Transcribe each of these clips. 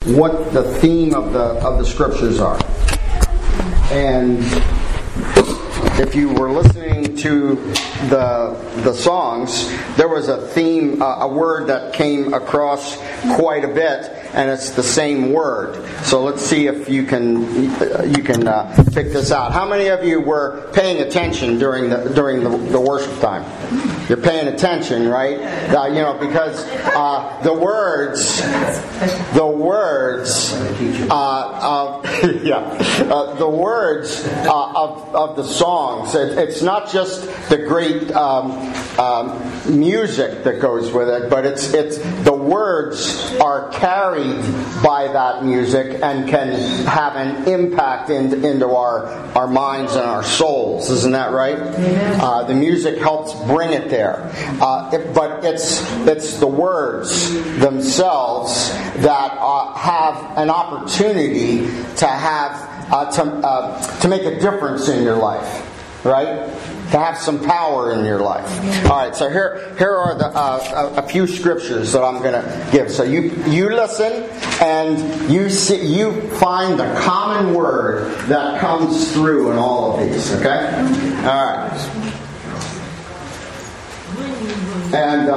what the theme of the scriptures are. And if you were listening to the songs, there was a theme, a word that came across quite a bit, and it's the same word. So let's see if you can pick this out. How many of you were paying attention during the worship time? You're paying attention, right? Because the words of the songs. It's not just the great music that goes with it, but it's the words are carried by that music and can have an impact into our minds and our souls. Isn't that right? The music helps bring it there. But it's the words themselves that have an opportunity to have to make a difference in your life, right? To have some power in your life. All right, so here are a few scriptures that I'm going to give. So you listen and you find the common word that comes through in all of these. Okay, all right. And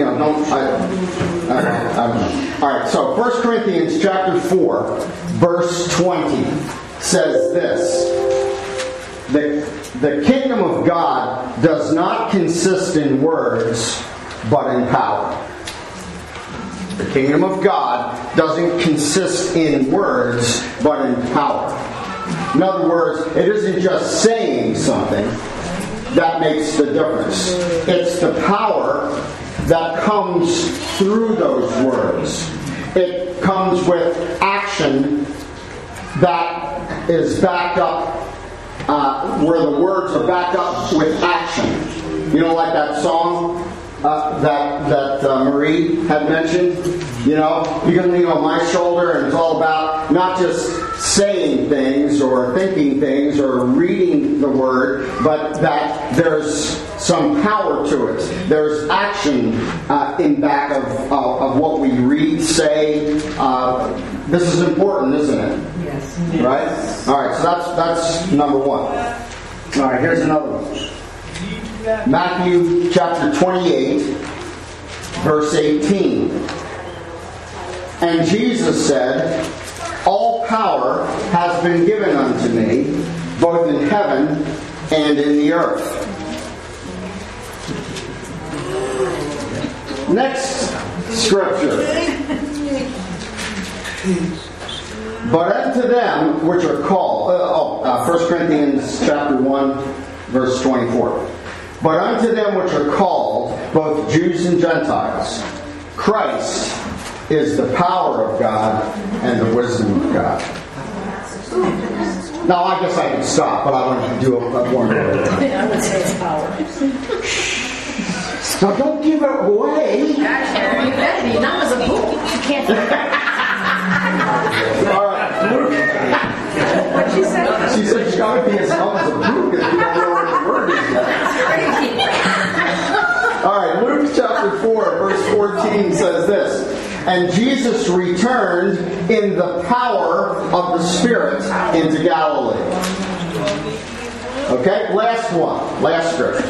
all right. So 1 Corinthians chapter 4, verse 20 says this: the kingdom of God does not consist in words, but in power. The kingdom of God doesn't consist in words, but in power. In other words, it isn't just saying something that makes the difference. It's the power that comes through those words. It comes with action that is backed up, where the words are backed up with action. You know, like that song that Marie had mentioned? You know, you can lean on my shoulder, and it's all about not just saying things or thinking things or reading the word, but that there's some power to it. There's action in back of what we read, say. This is important, isn't it? Yes. Right? All right, so that's number one. All right, here's another one. Matthew chapter 28, verse 18. And Jesus said, all power has been given unto me, both in heaven and in the earth. Next scripture. But unto them which are called, 1 Corinthians chapter 1, verse 24. But unto them which are called, both Jews and Gentiles, Christ is the power of God and the wisdom of God. Now, I guess I can stop, but I want to do a more. I would say it's power. Now, don't give it away. That was a book. You can't. All right, Luke. What'd she say? She said she's got to be as dumb as a book if you don't know what the word is yet. All right, Luke chapter 4, verse 14 says this. And Jesus returned in the power of the Spirit into Galilee. Okay, last one. Last scripture.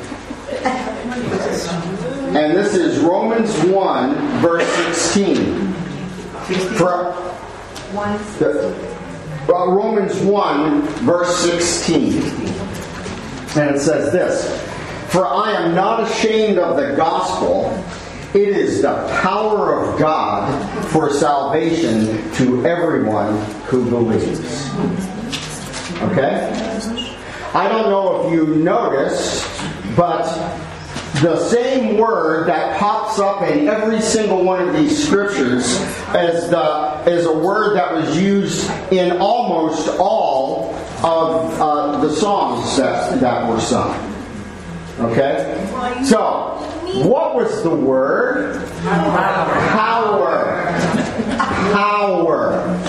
And this is Romans 1, verse 16. Romans 1, verse 16. And it says this. For I am not ashamed of the gospel. It is the power of God for salvation to everyone who believes. Okay? I don't know if you noticed, but the same word that pops up in every single one of these scriptures is a word that was used in almost all of the songs that were sung. Okay? So, what was the word? Power. Power.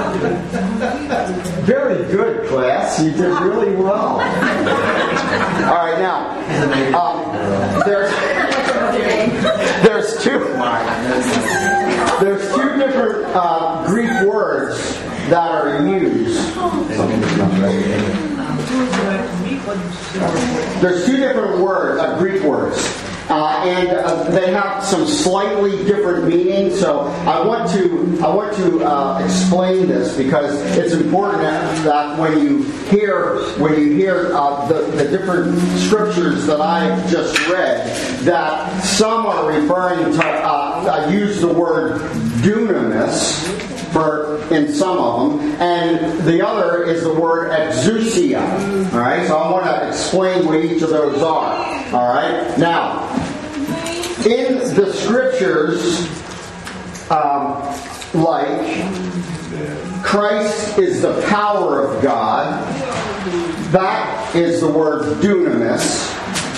Very good, class. You did really well. All right, now, there's two. There's two different Greek words that are used. There's two different words, Greek words, and they have some slightly different meanings. So I want to explain this because it's important that when you hear the different scriptures that I just read, that some are referring to use the word dunamis in some of them, and the other is the word exousia. All right, so I want to explain what each of those are. All right, now in the scriptures, like Christ is the power of God, that is the word dunamis.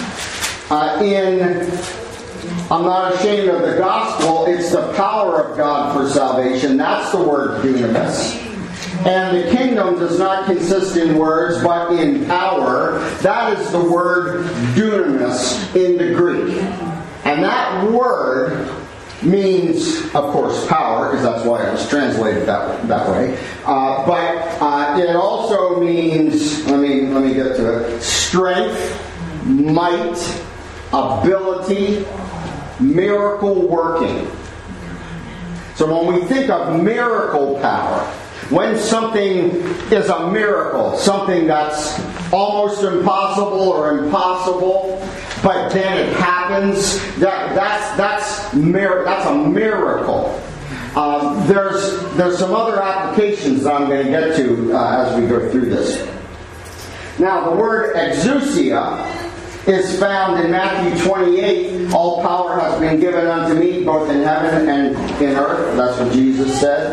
I'm not ashamed of the gospel. It's the power of God for salvation. That's the word dunamis. And the kingdom does not consist in words, but in power. That is the word dunamis in the Greek. And that word means, of course, power, because that's why it was translated that way. But it also means, let me get to it, strength, might, ability, miracle working. So when we think of miracle power, when something is a miracle, something that's almost impossible or impossible, but then it happens, that's a miracle. There's some other applications that I'm going to get to as we go through this. Now, the word exousia is found in Matthew 28. All power has been given unto me, both in heaven and in earth. That's what Jesus said.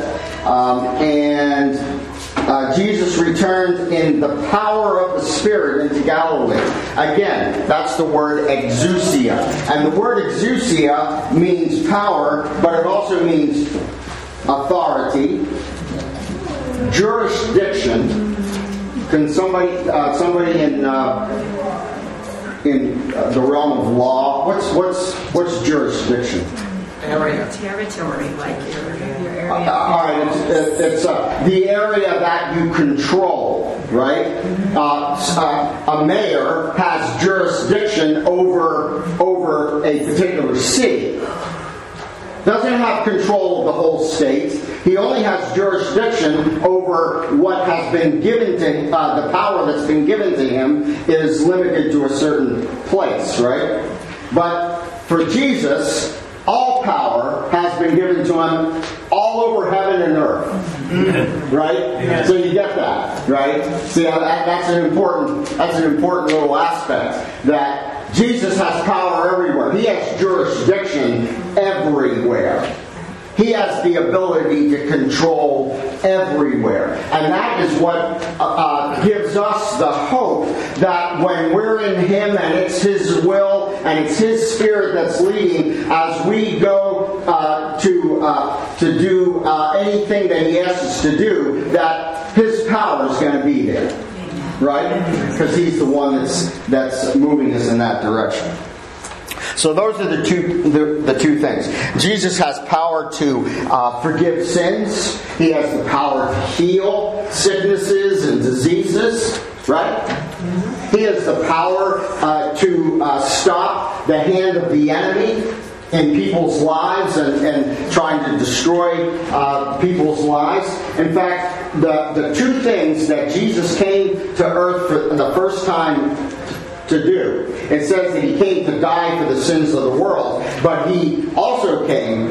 Jesus returned in the power of the Spirit into Galilee. Again, that's the word exousia. And the word exousia means power, but it also means authority, jurisdiction. Can somebody in the realm of law, what's jurisdiction? Area. Territory, like your area. All right, it's the area that you control, right? A mayor has jurisdiction over a particular city. Doesn't have control of the whole state. He only has jurisdiction over what has been given to him. The power that's been given to him is limited to a certain place, right? But for Jesus, all power has been given to him all over heaven and earth. Right? Yeah. So you get that, right? See, that's an important little aspect, that Jesus has power everywhere. He has jurisdiction everywhere. He has the ability to control everywhere. And that is what gives us the hope that when we're in Him and it's His will and it's His Spirit that's leading, as we go to do anything that He asks us to do, that His power is going to be there. Right? Because He's the one that's moving us in that direction. So those are the two things. Jesus has power to forgive sins. He has the power to heal sicknesses and diseases. Right? He has the power to stop the hand of the enemy in people's lives and trying to destroy people's lives. In fact, the two things that Jesus came to earth for the first time to do, it says that He came to die for the sins of the world, but He also came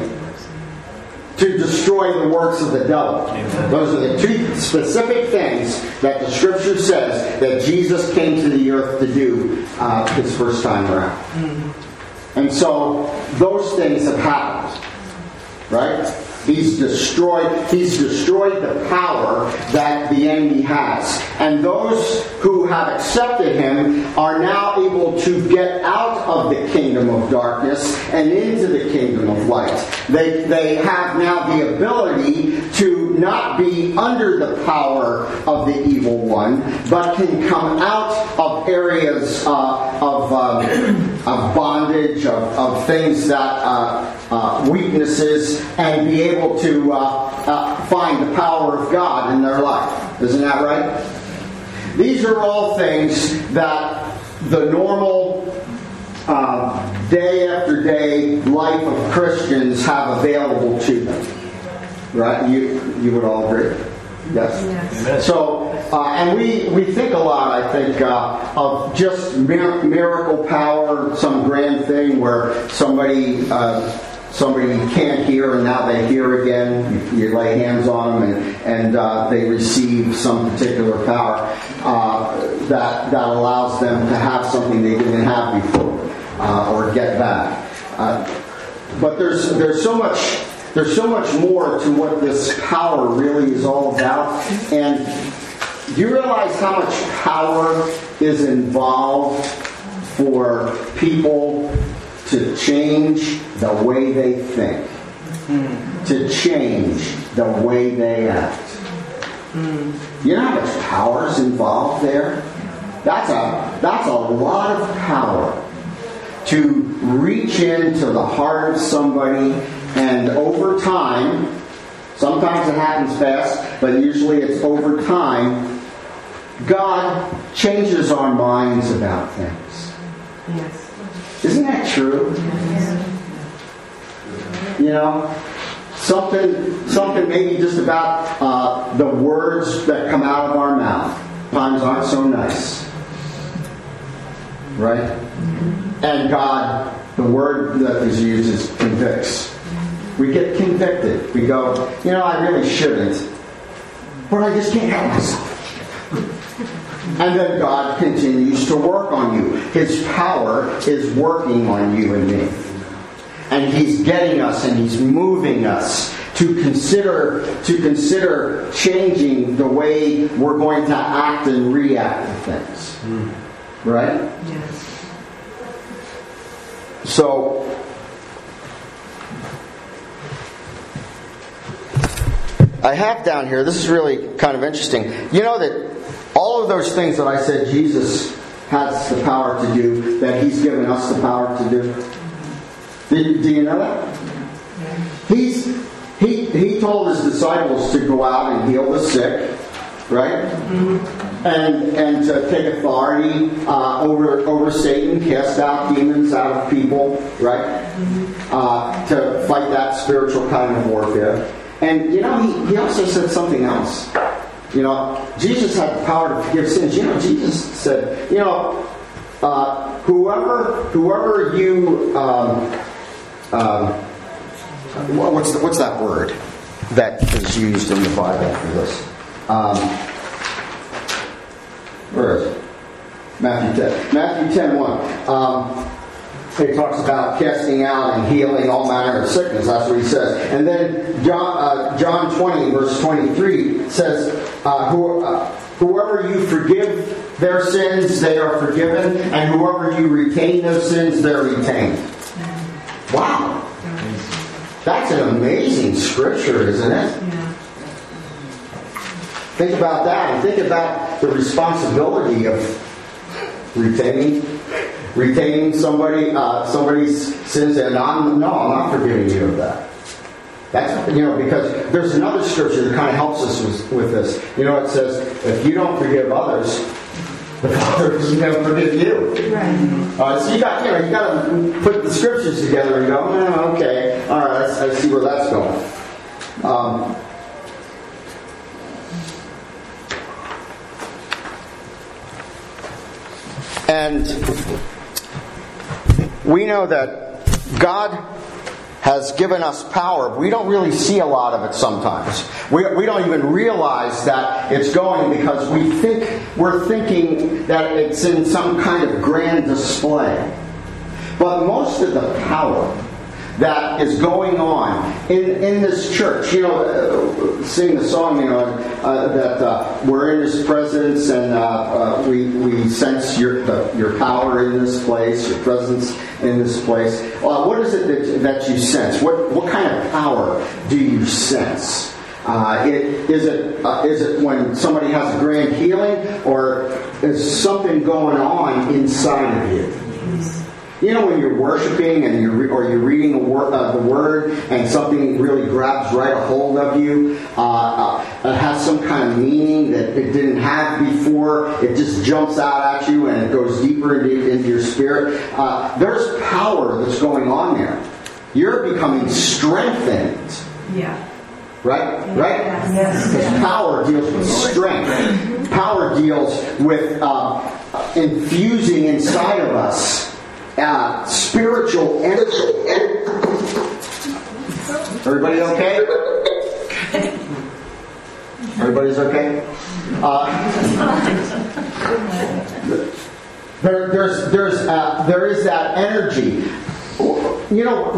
to destroy the works of the devil. Those are the two specific things that the Scripture says that Jesus came to the earth to do His first time around. And so those things have happened, right? He's destroyed the power that the enemy has. And those who have accepted Him are now able to get out of the kingdom of darkness and into the kingdom of light. They have now the ability to not cannot be under the power of the evil one, but can come out of areas of bondage, of things that weaknesses, and be able to find the power of God in their life. Isn't that right? These are all things that the normal day after day life of Christians have available to them. Right? You would all agree? Yes? Yes. So, and we think a lot, I think, of just miracle power, some grand thing where somebody can't hear and now they hear again. You lay hands on them and they receive some particular power that allows them to have something they didn't have before or get back. But there's so much more to what this power really is all about. And do you realize how much power is involved for people to change the way they think, to change the way they act? You know how much power is involved there? That's a lot of power to reach into the heart of somebody, and over time, sometimes it happens fast, but usually it's over time, God changes our minds about things. Yes. Isn't that true? You know, something maybe just about the words that come out of our mouth times aren't so nice. Right? And God, the word that is used is convicts. We get convicted. We go, I really shouldn't, but I just can't help myself. And then God continues to work on you. His power is working on you and me. And He's getting us and He's moving us to consider changing the way we're going to act and react to things. Right? Yes. So, I have down here, this is really kind of interesting. You know that all of those things that I said Jesus has the power to do, that He's given us the power to do. Do you know that? He told His disciples to go out and heal the sick, right? And to take authority over Satan, cast out demons out of people, right? To fight that spiritual kind of warfare. And he also said something else. Jesus had the power to forgive sins. Jesus said, whoever you what's that word that is used in the Bible for this? Where is it? Matthew 10. Matthew 10:1. It talks about casting out and healing all manner of sickness. That's what he says. And then John 20, verse 23 says, whoever you forgive their sins, they are forgiven. And whoever you retain those sins, they're retained. Wow. That's an amazing scripture, isn't it? Yeah. Think about that, and think about the responsibility of retaining somebody's sins, and I'm not forgiving you of that. That's because there's another scripture that kind of helps us with this. It says, if you don't forgive others, the Father doesn't going to forgive you. Right. So you got to put the scriptures together and go, okay, all right, I see where that's going. And we know that God has given us power. We don't really see a lot of it sometimes. We don't even realize that it's going because we're thinking that it's in some kind of grand display. But most of the power that is going on in this church, sing the song, that we're in His presence and we sense your power in this place, your presence in this place. What is it that you sense? What kind of power do you sense? Is it when somebody has a grand healing, or is something going on inside of you? You know, when you're worshiping and you're reading the word, and something really grabs right a hold of you, it has some kind of meaning that it didn't have before. It just jumps out at you and it goes deeper into your spirit. There's power that's going on there. You're becoming strengthened. Yeah. Right? Yes. Because power deals with strength. Power deals with infusing inside of us spiritual energy. Everybody okay? Everybody's okay? There is that energy. You know,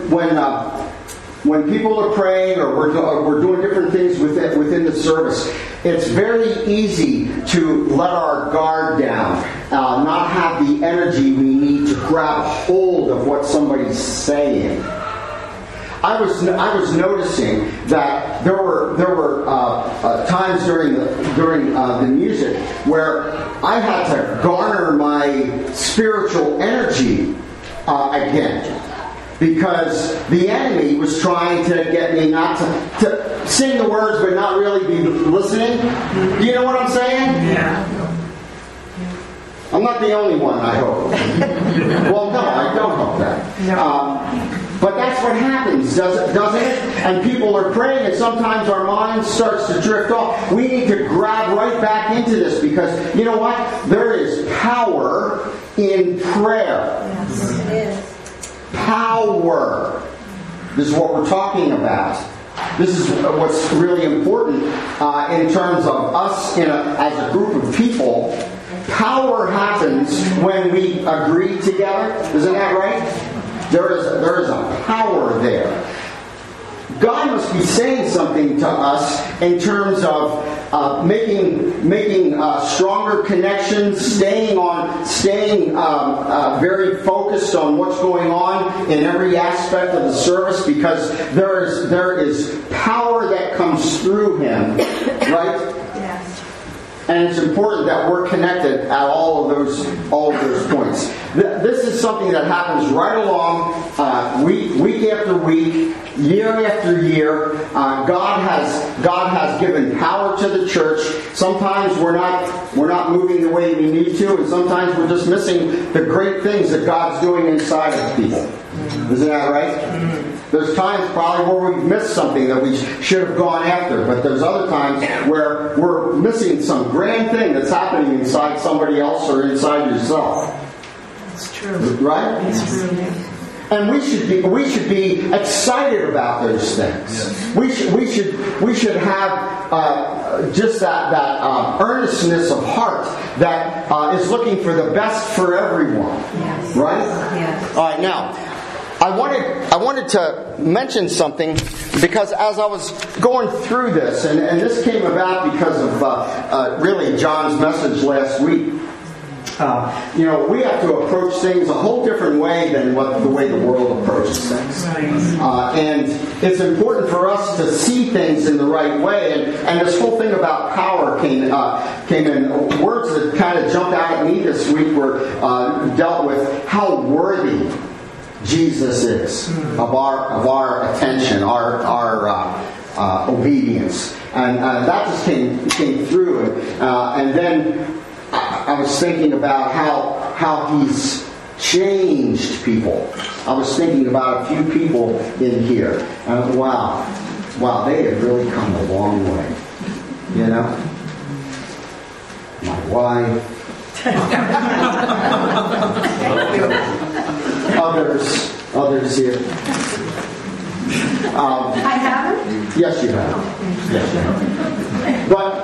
when people are praying, or we're doing different things within the service, it's very easy to let our guard down, not have the energy we need to grab hold of what somebody's saying. I was noticing that there were times during the music where I had to garner my spiritual energy again. Because the enemy was trying to get me not to sing the words but not really be listening. Do you know what I'm saying? Yeah. I'm not the only one, I hope. Well, no, I don't hope that. No. But that's what happens, doesn't it? And people are praying, and sometimes our mind starts to drift off. We need to grab right back into this, because you know what? There is power in prayer. Yes, it is. Power. This is what we're talking about. This is what's really important in terms of us as a group of people. Power happens when we agree together. Isn't that right? There is a power there. God must be saying something to us in terms of making stronger connections, staying very focused on what's going on in every aspect of the service, because there is power that comes through Him, right? Yes. And it's important that we're connected at all of those points. This is something that happens right along, week after week, year after year. God has given power to the church. Sometimes we're not moving the way we need to, and sometimes we're just missing the great things that God's doing inside of people. Isn't that right? There's times probably where we've missed something that we should have gone after, but there's other times where we're missing some grand thing that's happening inside somebody else or inside yourself. It's true. Right? It's true. And we should be excited about those things. Yes. We should have just that earnestness of heart that is looking for the best for everyone. Yes. Right? Yes. All right, now I wanted to mention something, because as I was going through this, and this came about because of really John's message last week. We have to approach things a whole different way than the way the world approaches things. And it's important for us to see things in the right way. And this whole thing about power came in. Words that kind of jumped out at me this week were dealt with how worthy Jesus is of our attention, our obedience. And that just came through. And then I was thinking about how He's changed people. I was thinking about a few people in here. And wow, they have really come a long way. You know? My wife. Others here. I haven't? Yes, you have. Yes, you have. But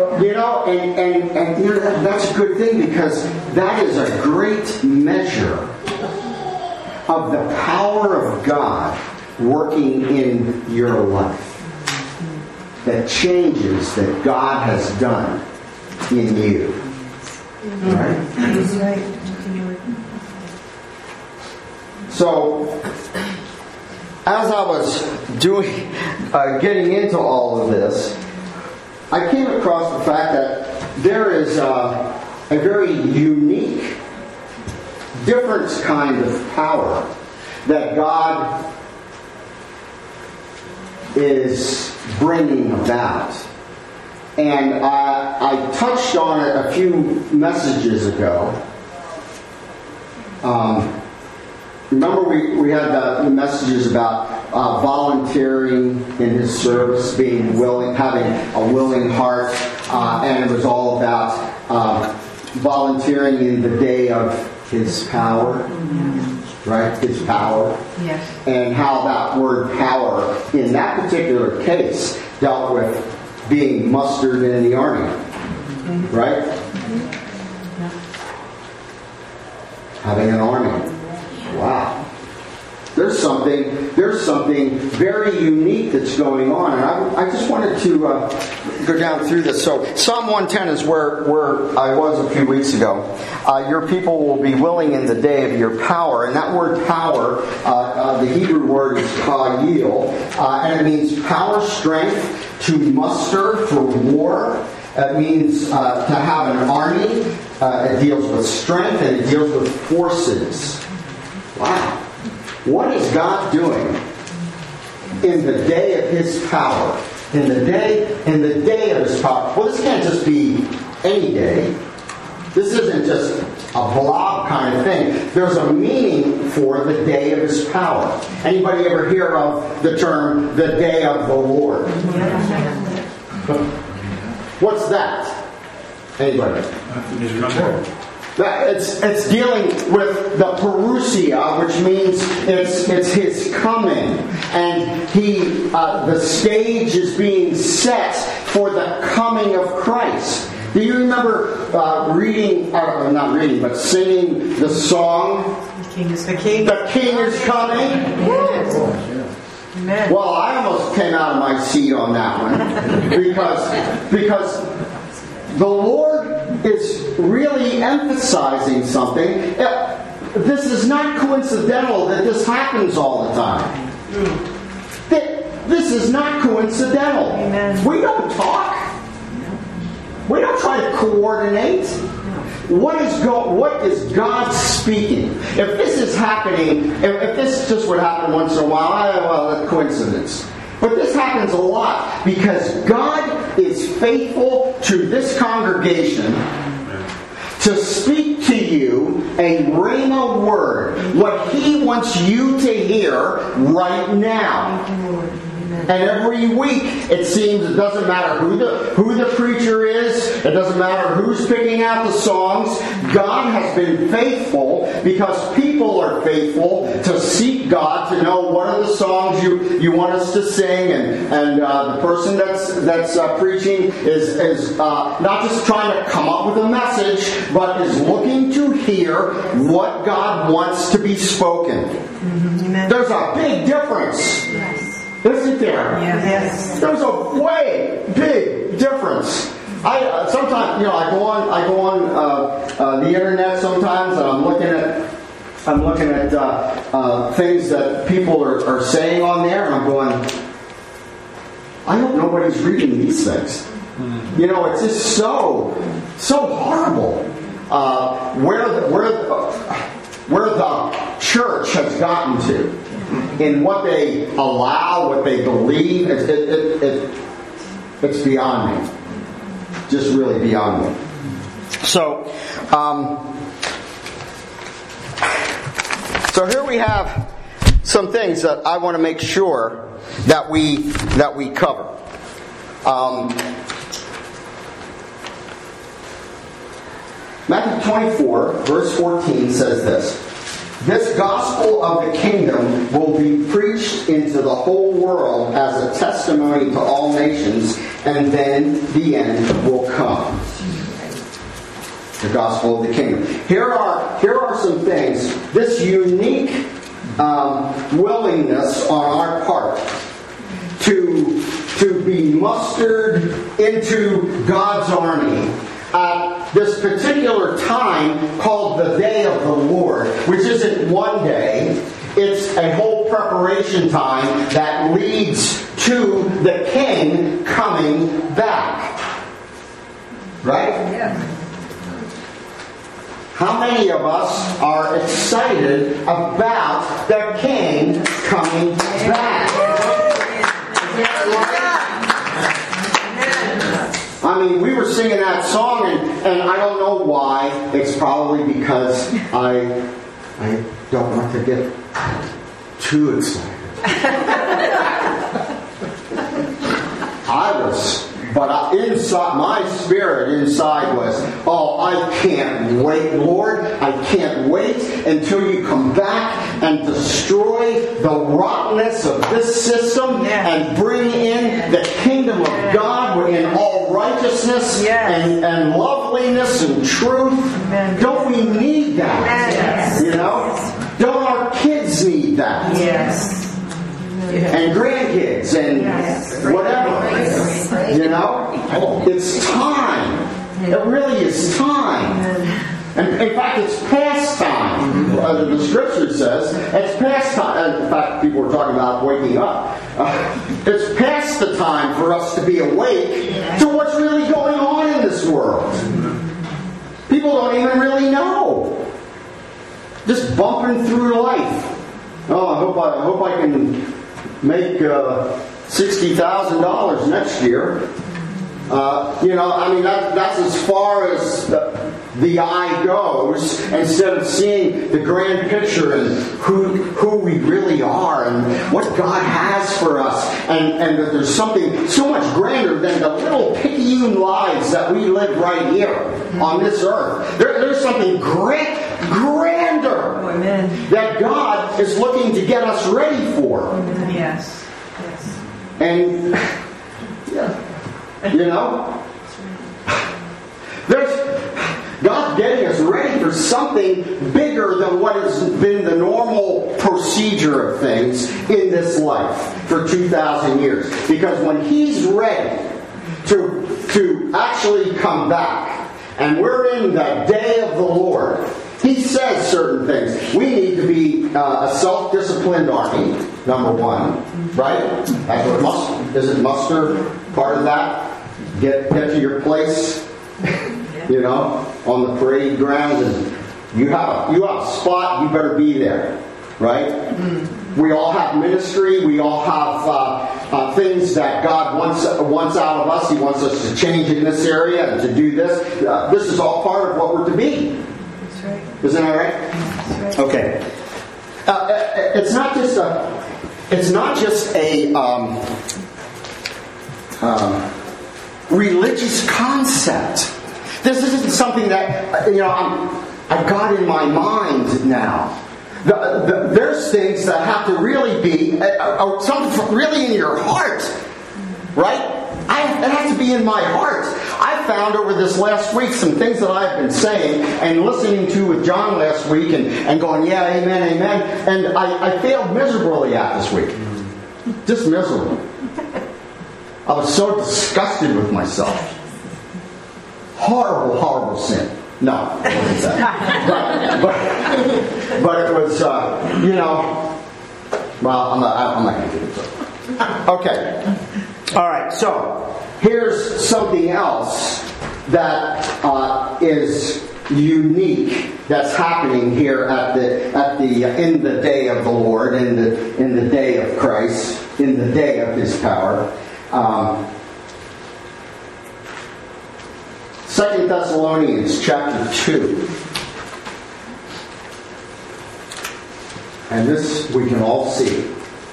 and that's a good thing, because that is a great measure of the power of God working in your life. That changes that God has done in you. Right? That's right. So as I was getting into all of this, I came across the fact that there is a very unique, different kind of power that God is bringing about. And I touched on it a few messages ago. Remember we had the messages about volunteering in His service, being willing, having a willing heart, and it was all about volunteering in the day of His power, right? His power. Yes. And how that word power, in that particular case, dealt with being mustered in the army, right? Having an army. Wow. There's something very unique that's going on, and I just wanted to go down through this. So Psalm 110 is where I was a few weeks ago. Your people will be willing in the day of your power, and that word power, the Hebrew word is ka'yil, and it means power, strength, to muster for war. It means to have an army. It deals with strength, and it deals with forces. Wow. What is God doing in the day of His power? In the day of His power. Well, this can't just be any day. This isn't just a blob kind of thing. There's a meaning for the day of His power. Anybody ever hear of the term the day of the Lord? What's that? Anybody? It's dealing with the parousia, which means it's His coming, and the stage is being set for the coming of Christ. Do you remember singing the song? The King is coming. Yes. Amen. Well, I almost came out of my seat on that one because the Lord is really emphasizing something. This is not coincidental that this happens all the time. This is not coincidental. Amen. We don't talk. We don't try to coordinate. What is God speaking? If this is happening, if this just would happen once in a while, that's coincidence. But this happens a lot because God is faithful to this congregation to speak to you a rhema word, what He wants you to hear right now. And every week, it seems, it doesn't matter who the preacher is, it doesn't matter who's picking out the songs, God has been faithful because people are faithful to seek God, to know what are the songs you want us to sing, and the person that's preaching is not just trying to come up with a message, but is looking to hear what God wants to be spoken. Amen. There's a big difference. Yes. Isn't there? Yes. There's a way big difference. I sometimes, I go on the internet sometimes, and I'm looking at things that people are saying on there, and I'm going, I hope nobody's reading these things. It's just so horrible. Where the church has gotten to. In what they allow, what they believe, it's beyond me. Just really beyond me. So here we have some things that I want to make sure that we cover. Matthew 24, verse 14 says this. This gospel of the kingdom will be preached into the whole world as a testimony to all nations, and then the end will come. The gospel of the kingdom. Here are some things. This unique willingness on our part to be mustered into God's army at this particular time called the day of the Lord, which isn't one day, it's a whole preparation time that leads to the King coming back. Right? Yeah. How many of us are excited about the King coming back? I mean, we were singing that song, and I don't know why. It's probably because I don't want to get too excited. But inside, my spirit inside was, oh, I can't wait, Lord. I can't wait until you come back and destroy the rottenness of this system and bring in the kingdom of God in all righteousness and loveliness and truth. Don't we need that? You know? Don't our kids need that? Yes. And grandkids and whatever. You know? It's time. It really is time. And in fact, it's past time. The scripture says it's past time. In fact, people were talking about waking up. It's past the time for us to be awake to what's really going on in this world. People don't even really know. Just bumping through life. Oh, I hope I can make $60,000 next year. That's as far as the eye goes, instead of seeing the grand picture and who we really are and what God has for us, and that there's something so much grander than the little picayune lives that we live right here on this earth. There's something grander that God is looking to get us ready for. Yes. And you know, there's God's getting us ready for something bigger than what has been the normal procedure of things in this life for 2,000 years. Because when He's ready to actually come back, and we're in the day of the Lord, He says certain things. We need to be a self-disciplined army, number one, right? That's what isn't muster part of that? Get to your place, you know, on the parade ground, and you have a spot. You better be there, right? We all have ministry. We all have things that God wants out of us. He wants us to change in this area and to do this. This is all part of what we're to be. That's right. Isn't that right? That's right. Okay. It's not just a religious concept. This isn't something that I've got in my mind now. There's things that have to really be something really in your heart, right? It has to be in my heart. I found over this last week some things that I've been saying and listening to with John last week and going, yeah, amen, amen. And I failed miserably at this week. Just miserable. I was so disgusted with myself. Horrible, horrible sin. No, it wasn't that. But it was, well, I'm not going to get into it. Okay. All right, so here's something else that is unique that's happening here in the day of the Lord, in the day of Christ, in the day of His power. 2 Thessalonians chapter 2. And this we can all see.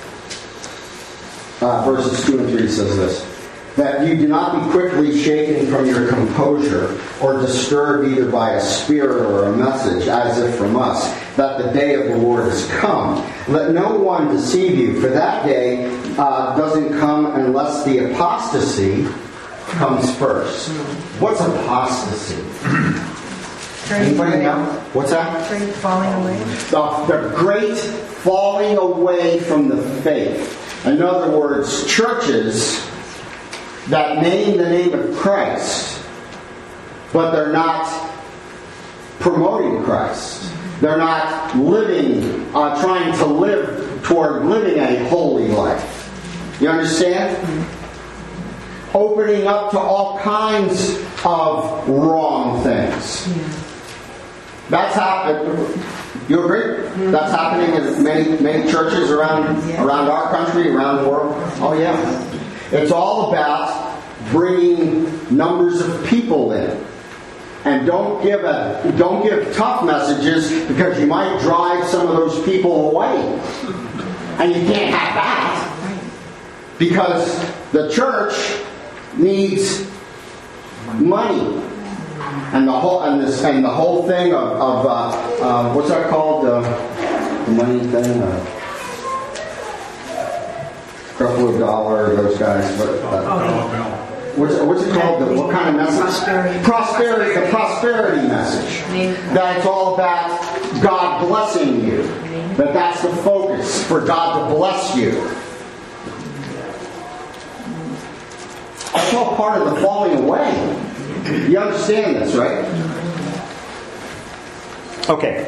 Verses 2 and 3 says this. That you do not be quickly shaken from your composure or disturbed either by a spirit or a message as if from us, that the day of the Lord has come. Let no one deceive you, for that day doesn't come unless the apostasy comes first. What's apostasy? Anybody know? What's that? Great falling away. The great falling away from the faith. In other words, churches that name the name of Christ, but they're not promoting Christ. They're not living, trying to live toward living a holy life. You understand? Opening up to all kinds of wrong things. That's happening. You agree? That's happening in many churches around our country, around the world. Oh yeah. It's all about bringing numbers of people in. And don't give tough messages, because you might drive some of those people away. And you can't have that. Because the church needs money. And the whole thing of what's that called? The money thing? Creflo Dollar, those guys. What's it called? What kind of message? Prosperity. The prosperity message. That it's all about God blessing you. That's the focus, for God to bless you. That's all part of the falling away. You understand this, right? Okay.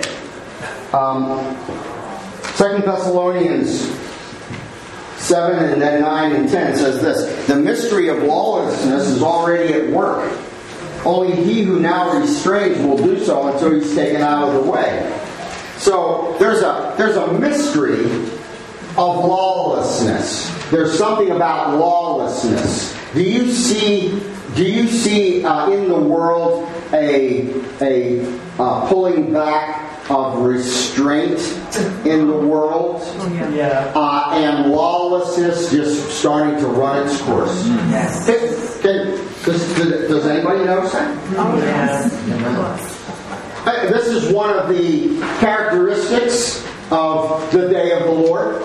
2 Thessalonians 7 and then 9 and 10 says this: the mystery of lawlessness is already at work. Only he who now restrains will do so until he's taken out of the way. So there's a mystery of lawlessness. There's something about lawlessness. Do you see in the world a pulling back of restraint in the world? And lawlessness just starting to run its course? Yes. Does anybody notice that? Oh, yes. This is one of the characteristics of the day of the Lord.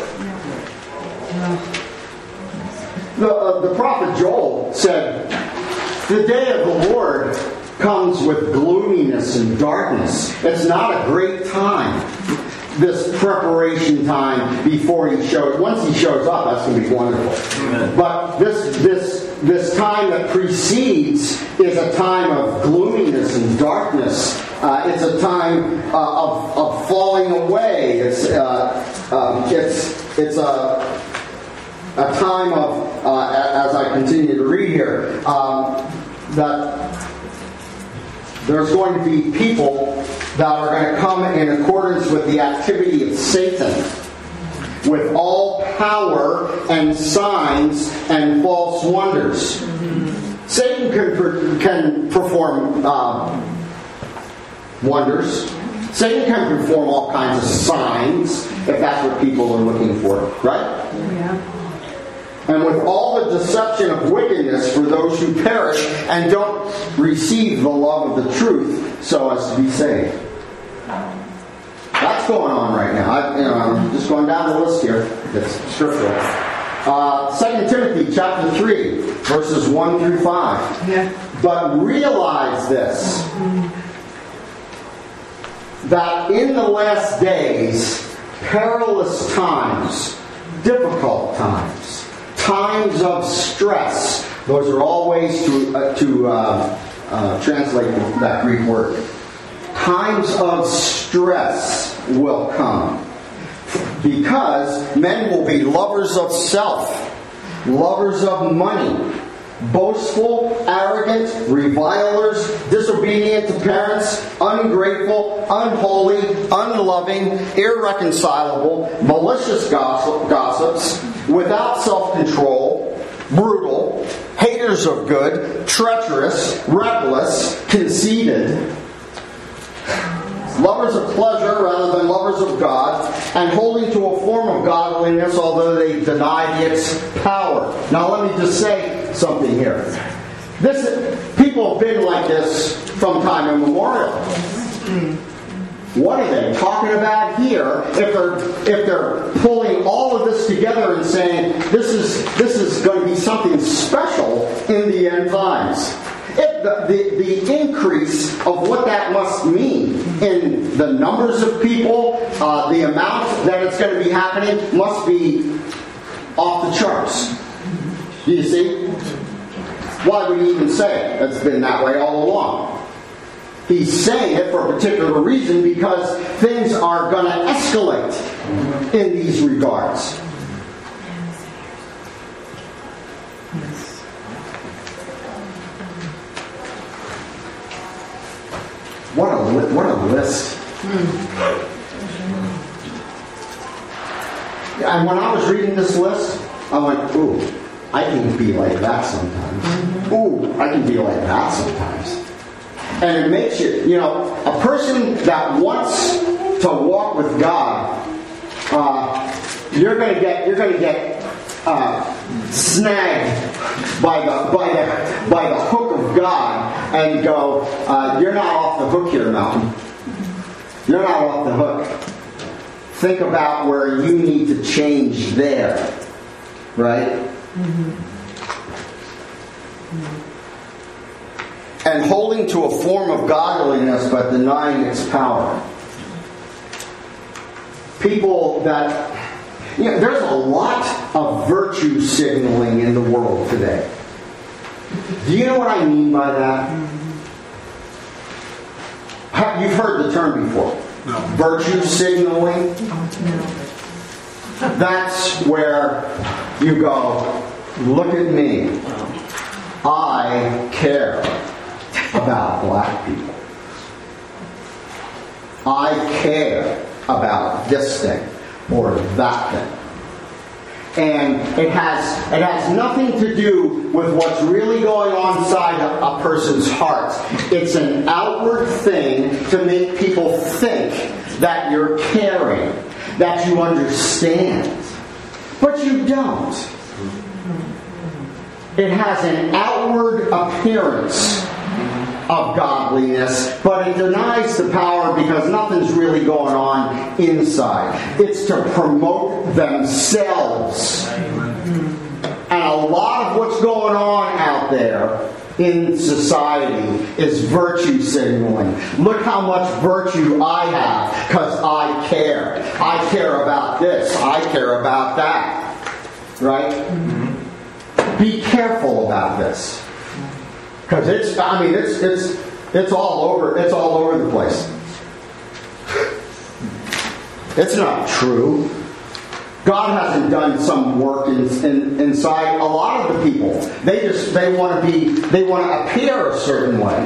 The prophet Joel said, the day of the Lord comes with gloominess and darkness. It's not a great time, this preparation time before he shows. Once he shows up, that's going to be wonderful. Amen. But this time that precedes is a time of gloominess and darkness. It's a time of falling away. It's a time of, as I continue to read here, that there's going to be people that are going to come in accordance with the activity of Satan, with all power and signs and false wonders. Satan can perform wonders. Satan can perform all kinds of signs, if that's what people are looking for, right? Yeah. And with all the deception of wickedness for those who perish and don't receive the love of the truth so as to be saved. That's going on right now. I'm just going down the list here. It's scriptural. 2 Timothy chapter 3, verses 1 through 5. Yeah. But realize this, that in the last days, perilous times, difficult times, times of stress. Those are all ways to translate that Greek word. Times of stress will come, because men will be lovers of self, lovers of money, boastful, arrogant, revilers, disobedient to parents, ungrateful, unholy, unloving, irreconcilable, malicious gossips, without self-control, brutal, haters of good, treacherous, reckless, conceited, lovers of pleasure rather than lovers of God, and holding to a form of godliness although they deny its power. Now let me just say something here. People have been like this from time immemorial. What are they talking about here if they're pulling all of this together and saying this is going to be something special in the end times? The increase of what that must mean in the numbers of people, the amount that it's going to be happening must be off the charts. Do you see? Why would he even say it? It's been that way all along. He's saying it for a particular reason, because things are going to escalate. in these regards. What a list. And when I was reading this list, I went, ooh, I can be like that sometimes. Ooh, I can be like that sometimes. And it makes you, a person that wants to walk with God, you're going to get snagged by the hook of God and go, you're not off the hook here, Malcolm. You're not off the hook. Think about where you need to change there. Right? And holding to a form of godliness but denying its power. People that... there's a lot of virtue signaling in the world today. Do you know what I mean by that? You've heard the term before. No. Virtue signaling. That's where you go, look at me. I care about black people. I care about this thing or that thing. And it has nothing to do with what's really going on inside a person's heart. It's an outward thing to make people think that you're caring, that you understand. But you don't. It has an outward appearance of godliness, but it denies the power because nothing's really going on inside. It's to promote themselves. And a lot of what's going on out there in society is virtue signaling. Look how much virtue I have because I care. I care about this. I care about that. Right? Be careful about this. Because it's all over the place. It's not true. God hasn't done some work inside a lot of the people. They want to appear a certain way.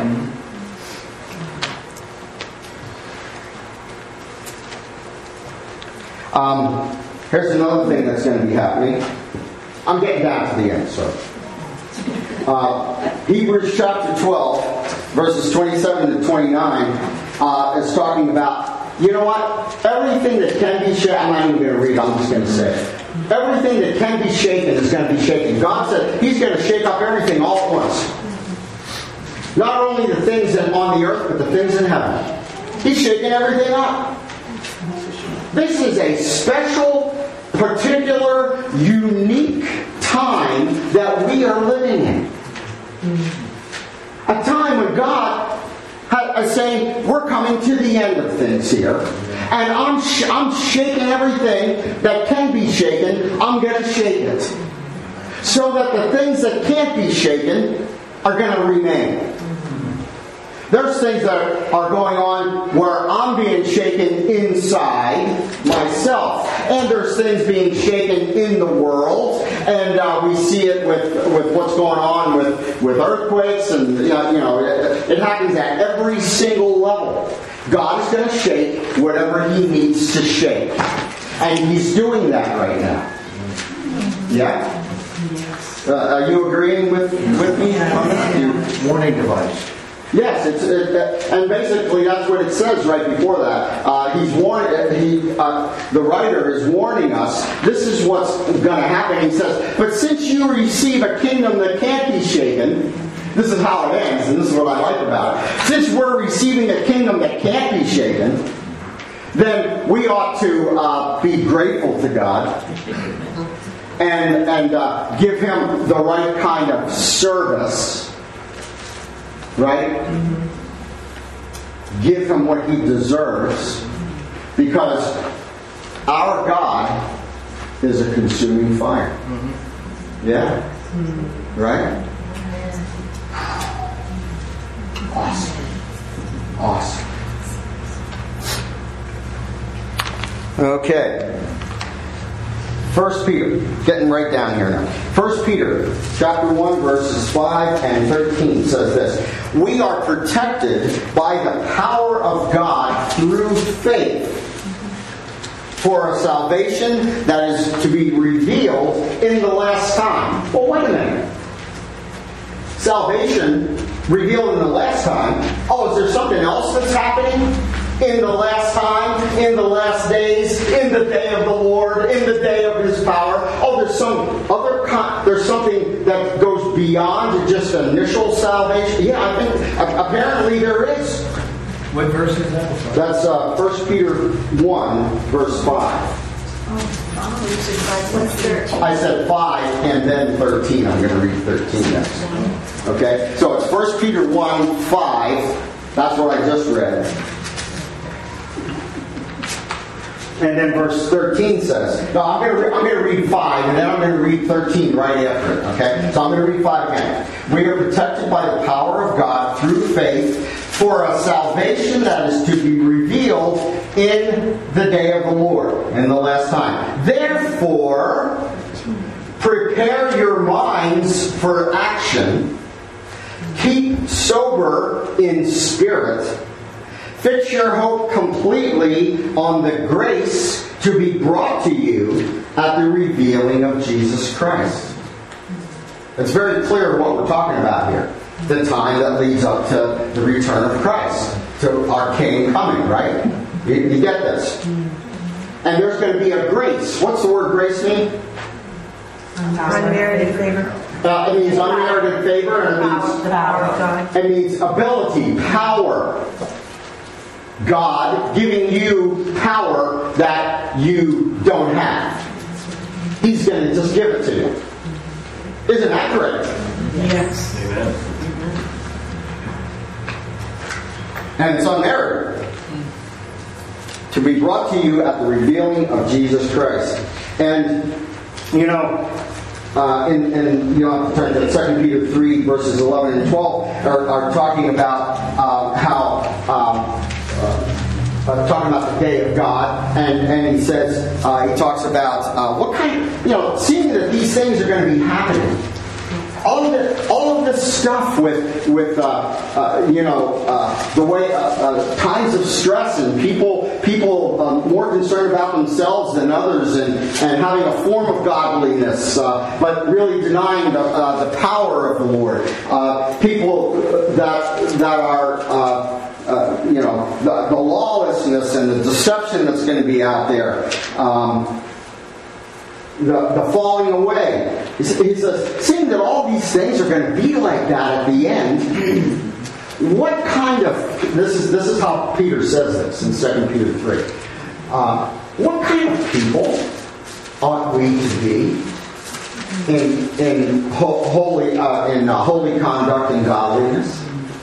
Here's another thing that's going to be happening. I'm getting down to the end, so. Hebrews chapter 12, verses 27 to 29, is talking about, you know what? Everything that can be shaken, I'm not even going to read, I'm just going to say it. Everything that can be shaken is going to be shaken. God said He's going to shake up everything all at once. Not only the things on the earth, but the things in heaven. He's shaking everything up. This is a special, particular, unique time that we are living in. A time when God is saying, we're coming to the end of things here. And I'm shaking everything that can be shaken. I'm going to shake it. So that the things that can't be shaken are going to remain. There's things that are going on where I'm being shaken inside myself. And there's things being shaken in the world. And we see it with what's going on with earthquakes. And it happens at every single level. God is going to shake whatever He needs to shake. And He's doing that right now. Yeah? Are you agreeing with me on that? Warning device. Yes, and basically that's what it says right before that. The writer is warning us. This is what's going to happen. He says, "But since you receive a kingdom that can't be shaken," this is how it ends, and this is what I like about it. Since we're receiving a kingdom that can't be shaken, then we ought to be grateful to God and give Him the right kind of service. Right? Give Him what He deserves, because our God is a consuming fire. Yeah? Right? Awesome. Okay. 1 Peter, getting right down here now. 1 Peter chapter 1 verses 5 and 13 says this. We are protected by the power of God through faith for a salvation that is to be revealed in the last time. Well, wait a minute. Salvation revealed in the last time. Oh, is there something else that's happening? In the last time, in the last days, in the day of the Lord, in the day of His power. Oh, there's there's something that goes beyond just initial salvation. Yeah, I think apparently there is. What verse is that? That's 1 Peter 1, verse 5. I said 5 and then 13. I'm going to read 13 next. Okay, so it's 1 Peter 1, 5. That's what I just read. And then verse 13 says, no, I'm going to read 5, and then I'm going to read 13 right after it. Okay? So I'm going to read 5 again. We are protected by the power of God through faith for a salvation that is to be revealed in the day of the Lord, in the last time. Therefore, prepare your minds for action. Keep sober in spirit. Fix your hope completely on the grace to be brought to you at the revealing of Jesus Christ. It's very clear what we're talking about here. The time that leads up to the return of Christ, to our King coming, right? You get this. And there's going to be a grace. What's the word grace mean? Unmerited favor. It means unmerited favor, and The power of God. it means ability, power. God giving you power that you don't have. He's going to just give it to you. Isn't that correct? Yes. Amen. And it's unmerited. To be brought to you at the revealing of Jesus Christ. And, you know, and you know, turn to 2 Peter 3, verses 11 and 12 are talking about talking about the day of God, and he says, he talks about what kind, seeing that these things are going to be happening. All of this stuff with the way times of stress and people more concerned about themselves than others, and having a form of godliness, but really denying the power of the Lord. People that are the lawlessness and the deception that's going to be out there. The falling away. He says, seeing that all these things are going to be like that at the end, what kind of... This is how Peter says this in 2 Peter 3. What kind of people ought we to be in holy conduct and godliness?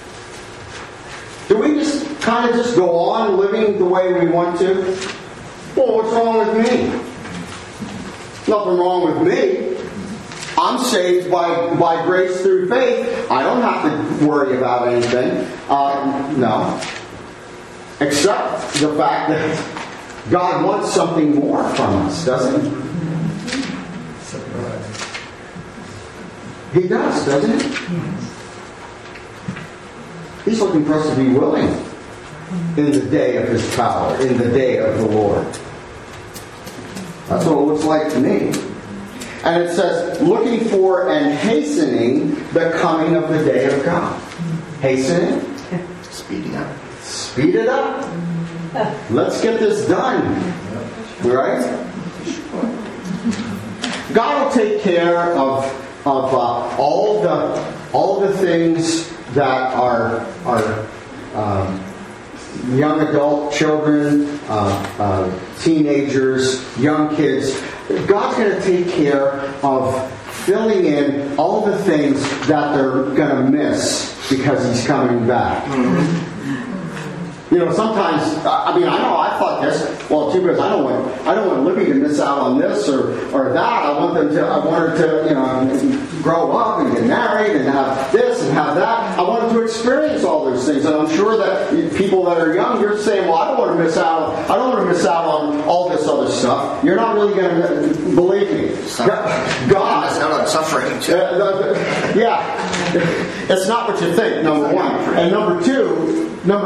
Do we just kind of just go on living the way we want to? Well, what's wrong with me? Nothing wrong with me. I'm saved by grace through faith. I don't have to worry about anything. No. Except the fact that God wants something more from us, doesn't He? He does, doesn't He? He's looking for us to be willing in the day of His power, in the day of the Lord. That's what it looks like to me. And it says, looking for and hastening the coming of the day of God. Hastening? Speeding up. Speed it up. Let's get this done. Right? God will take care of all the things that are young adult children, teenagers, young kids. God's going to take care of filling in all the things that they're going to miss because He's coming back. Mm-hmm. Sometimes, I know I thought this. Well, too bad I don't want Libby to miss out on this or that. I want her to grow up and get married and have this and have that. I want them to experience all those things. And I'm sure that people that are young, you're saying, well, I don't want to miss out on all this other stuff. You're not really going to believe me. God. That's not suffering too. Yeah. It's not what you think, number one. And number two,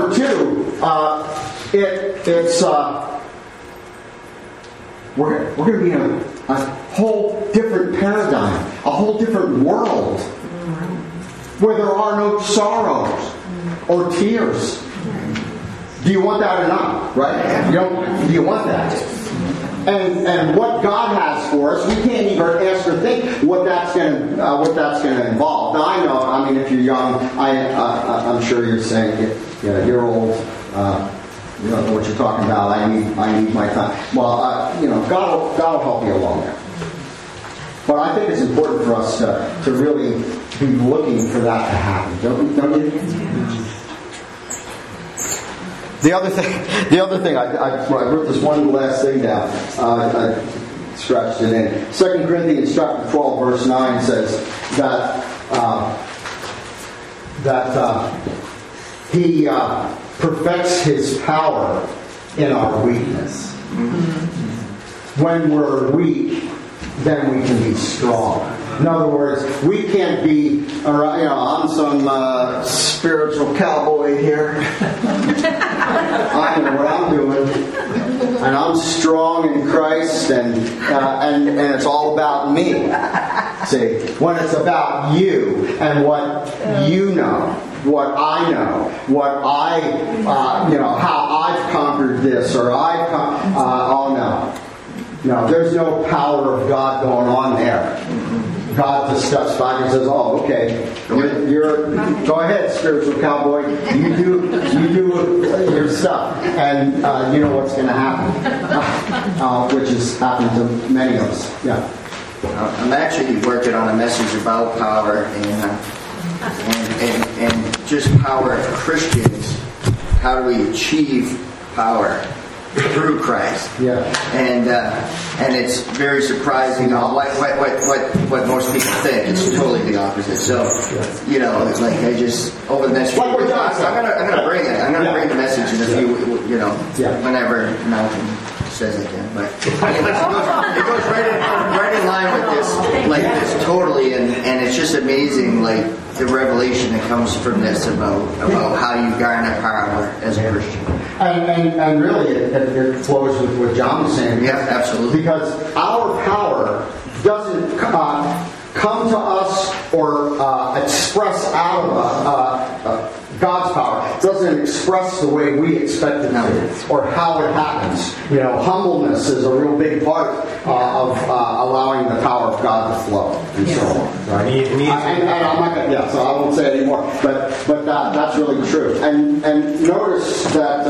we're going to be in a whole different paradigm, a whole different world, where there are no sorrows or tears. Do you want that or not? Right? Do you want that? And what God has for us, we can't even ask or think what that's going to involve. Now I know. I mean, if you're young, I'm sure you're saying, you're old. You don't know what you're talking about. I need my time. Well, God will help you along there. But I think it's important for us to really be looking for that to happen. Don't you? The other thing, I wrote this one last thing down. I scratched it in. 2 Corinthians chapter 12, verse 9 says that He perfects His power in our weakness. When we're weak, then we can be strong. In other words, we can't be, I'm some spiritual cowboy here. I know what I'm doing, and I'm strong in Christ, and it's all about me. See, when it's about you and what you know, what I know, how I've conquered this, or no, there's no power of God going on there. God just steps back and says, "Oh, okay, you're go ahead, spiritual cowboy. You do your stuff, and you know what's going to happen," which has happened to many of us. Yeah. I'm actually working on a message about power and just power of Christians. How do we achieve power through Christ? Yeah. And it's very surprising what most people think. It's totally the opposite. So, it's like I just over the next few weeks, I'm gonna bring it. I'm gonna bring the message in a few, whenever Malcolm says it can. But it goes right in line with this, totally, and it's just amazing, the revelation that comes from this about how you garner power as a Christian. And really, it flows with what John was saying. Yeah, absolutely. Because our power doesn't come to us or express out of God's power. It doesn't express the way we expect it to, or how it happens. Humbleness is a real big part of allowing the power of God to flow, and so on. Right? And I'm not gonna, so I won't say anymore. But that's really true. And notice that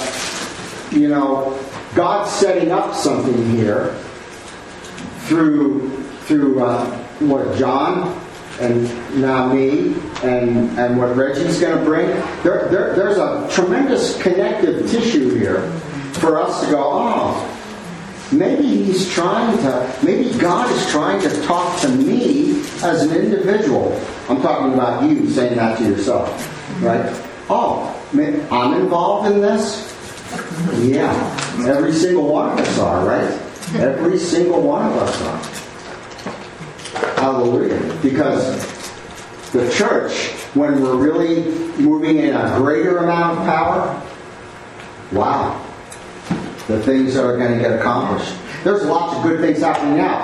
God's setting up something here through John. And now me, and what Reggie's going to bring, there's a tremendous connective tissue here for us to go, maybe God is trying to talk to me as an individual. I'm talking about you saying that to yourself, right? I'm involved in this? Yeah. Every single one of us are, right? Every single one of us are. Hallelujah. Because the church, when we're really moving in a greater amount of power, wow, the things that are going to get accomplished. There's lots of good things happening now.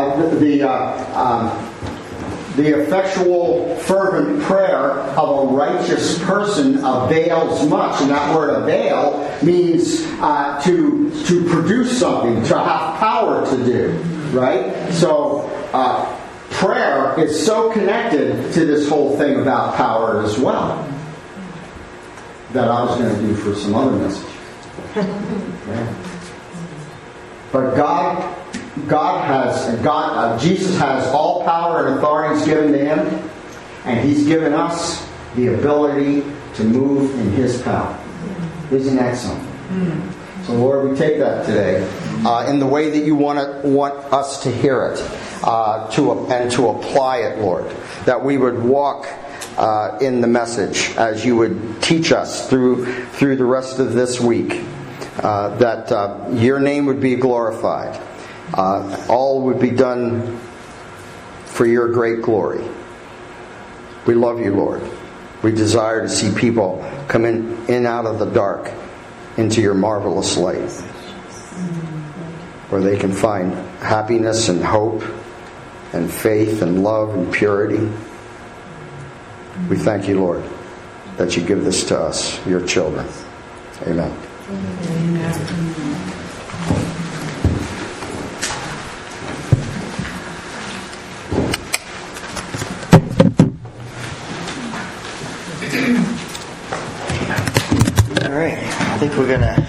The effectual, fervent prayer of a righteous person avails much. And that word avail means to produce something, to have power to do. Right? So, prayer is so connected to this whole thing about power as well that I was going to do for some other message. Yeah. But Jesus has all power and authority is given to Him, and He's given us the ability to move in His power. Isn't that something? So Lord, we take that today in the way that you want us to hear it. And to apply it, Lord, that we would walk in the message, as you would teach us through the rest of this week, that your name would be glorified. All would be done for your great glory. We love you, Lord. We desire to see people come in out of the dark into your marvelous light, where they can find happiness and hope and faith and love and purity. We thank you, Lord, that you give this to us, your children. Amen. All right. I think we're going to